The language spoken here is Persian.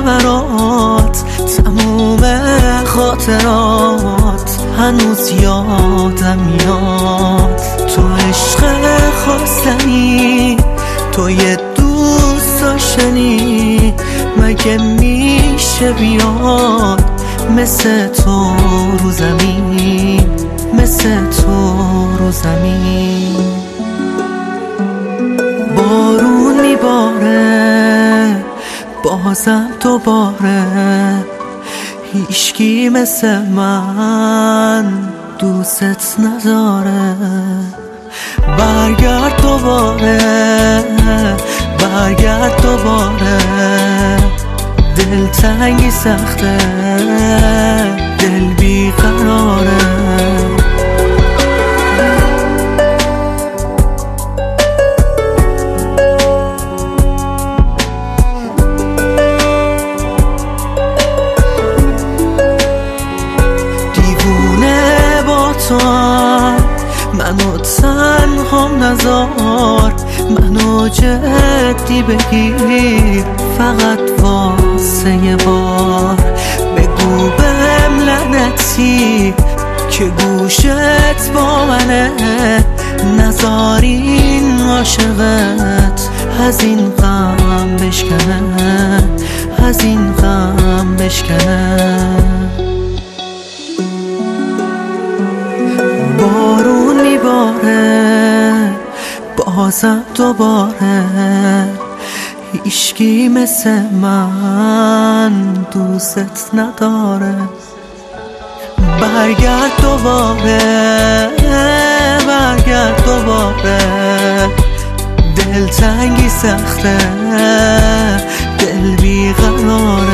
برات تموم خاطرات هنوز یادم میاد. تو عشق خواستنی، تو یه دوست داشتنی، مگه میشه بیاد مثل تو رو زمین، مثل تو رو زمین. بارون میباره بازم دوباره، هیچکی مثل من دوست نداره. برگرد دوباره، برگرد دوباره، دلتنگی سخته، دل بیقراره. دیوونه با تو منو تنها نذار، منو جدی بگیر فقط واسه یه بار. بگو بهم لعنتی که گوشت با منه، نذار این عاشقت از این غم بشکنه، از این غم بشکنه. بارون میباره بازم دوباره، هیچکی مثل من دوست نداره. برگرد دوباره، برگرد دوباره، دلتنگی سخته، دل بیقراره.